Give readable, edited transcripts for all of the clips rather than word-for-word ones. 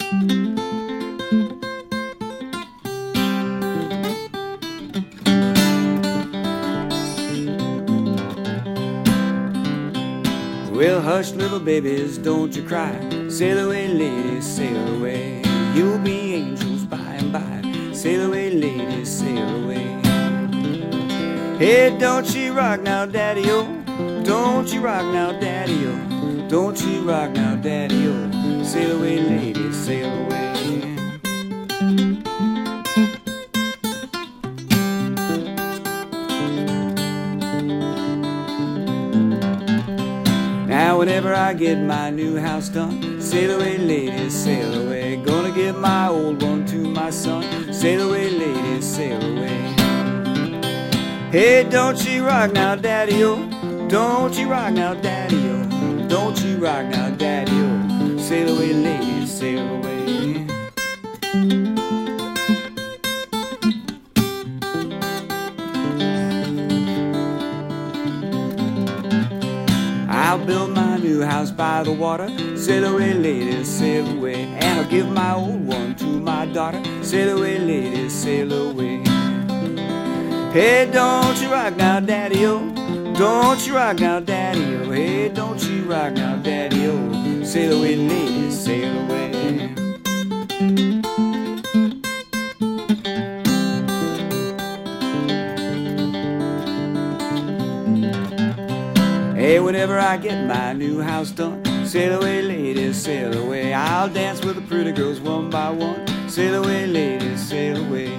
Well, hush, little babies, don't you cry. Sail away, ladies, sail away. You'll be angels by and by. Sail away, ladies, sail away. Hey, don't you rock now, daddy-o. Don't you rock now, daddy-o. Don't you rock now, daddy-o. Sail away, ladies, sail away. Now whenever I get my new house done, sail away, ladies, sail away. Gonna give my old one to my son. Sail away, ladies, sail away. Hey, don't you rock now, daddy-o. Don't you rock now, daddy-o. Don't you rock now, daddy-o. Sail away, ladies, sail away. I'll build my new house by the water. Sail away, ladies, sail away. And I'll give my old one to my daughter. Sail away, ladies, sail away. Hey, don't you rock now, daddy-o. Don't you rock now, daddy-o. Hey, don't you rock now, daddy-o. Sail away, ladies, sail away. Hey, whenever I get my new house done, sail away, ladies, sail away. I'll dance with the pretty girls one by one. Sail away, ladies, sail away.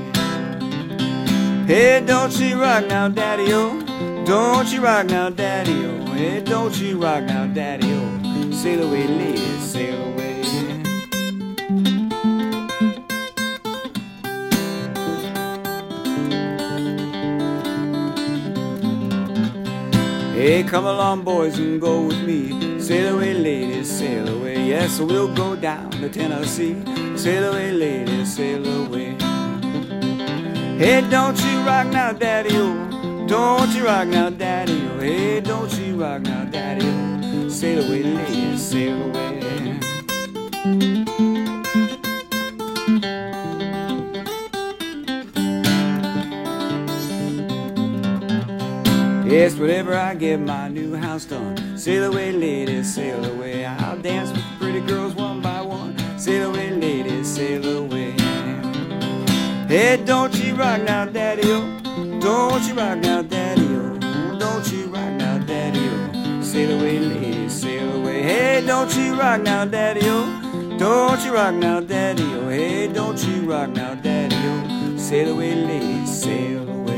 Hey, don't you rock now, daddy-o. Don't you rock now, daddy-o. Hey, don't you rock now, daddy-o. Sail away, ladies, sail away. Hey, come along, boys, and go with me. Sail away, ladies, sail away. Yes, we'll go down to Tennessee. Sail away, ladies, sail away. Hey, don't you rock now, daddy-o. Don't you rock now, daddy-o. Hey, don't you rock now, daddy-o. Sail away, ladies, sail away. Yes, whenever I get my new house done, sail away, ladies, sail away. I'll dance with the pretty girls one by one. Sail away, ladies, sail away. Hey, don't you rock now, daddy-o. Don't you rock now, daddy-o. Don't you rock now, daddy-o. Sail away, ladies, sail away. Hey, don't you rock now, daddy-o. Don't you rock now, daddy-o. Hey, don't you rock now, daddy-o. Sail away, ladies, sail away.